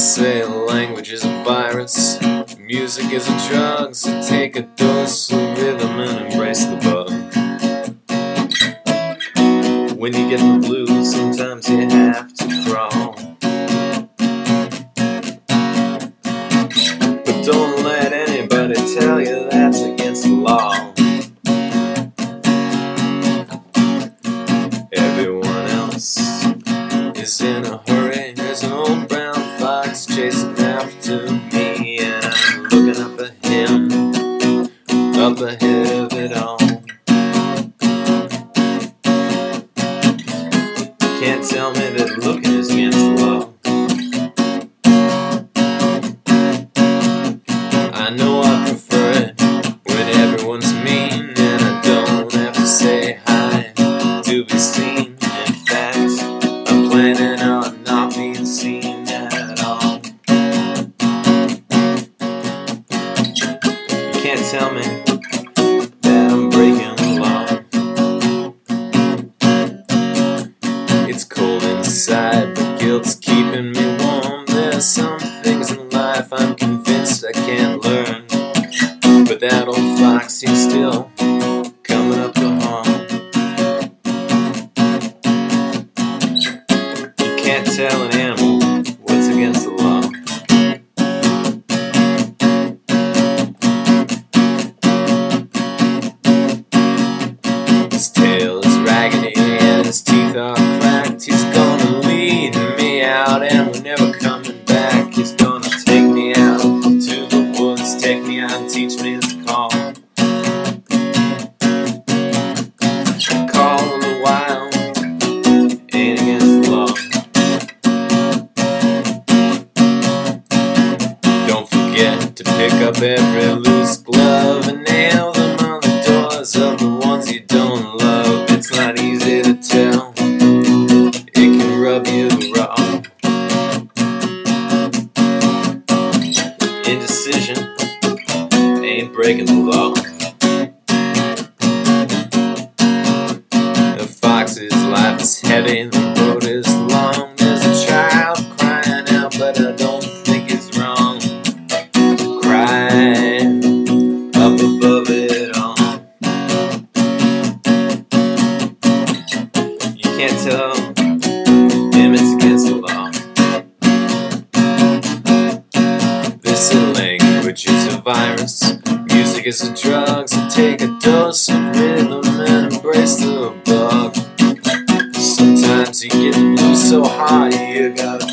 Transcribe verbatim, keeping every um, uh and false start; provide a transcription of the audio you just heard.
say language is a virus, music is a drug, so take a dose of rhythm and embrace the bug. When you get the blues, sometimes you have to crawl, but don't let anybody tell you that's against the law. Everyone else is in a hurry. There's an old brown fox chasing after me, and I'm looking up at him, up ahead of it all. Can't tell me that looking is against the law. I know I prefer it when everyone's mean, and I don't have to say hi to be seen. In fact, I'm planning on not being seen at all. You can't tell me that I'm breaking the law. It's cold inside, but guilt's keeping me warm. There's some things in life I'm convinced I can't learn, but that old fox, he's still coming up the hall. You can't tell an animal what's against the law. His tail is raggedy and his teeth are cracked. He's gonna lead me out and we're never coming back. He's gonna take me out to the woods, take me out and teach me his call. Call of the wild ain't against the law. Don't forget to pick up every loose glove and nail them on the doors of the ones you don't love. It's not easy to tell, it can rub you wrong. Indecision ain't breaking the law. The fox's life is heavy, the road is long. There's a child crying out, but I don't think it's wrong. Crying up above it all. You can't tell him it's against the law. This language is a virus, music is a drug, so take a dose of rhythm and embrace the bug. Sometimes you get the blues so hard you gotta